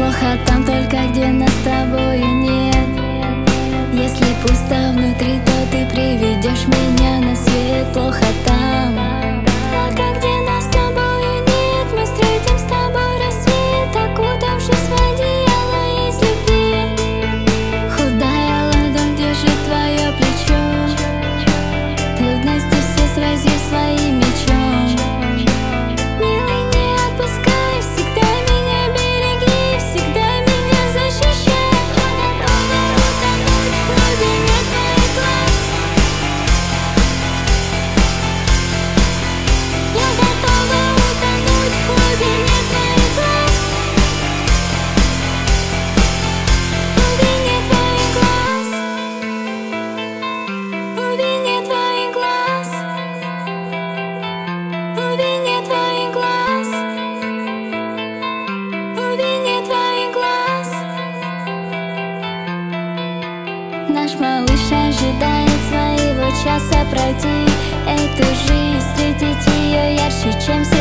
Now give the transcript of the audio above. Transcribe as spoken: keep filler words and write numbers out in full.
плохо там только, где нас с тобою нет. Если пусто внутри, то ты приведешь меня на свет. Плохо там, только где нас с тобою нет. Мы встретим с тобой рассвет, окутавшись в одеяло из любви. Худая ладонь держит твое плечо, трудности все срази своим мечом. Милый, не отпускай, всегда меня береги, всегда меня защищай. Я готова утонуть в глубине твоих глаз. В глубине твоих глаз. В глубине твоих глаз. В глубине твоих глаз. В глубине твоих глаз. Наш малыш ожидает своего часа пройти эту жизнь, встретить ее ярче, чем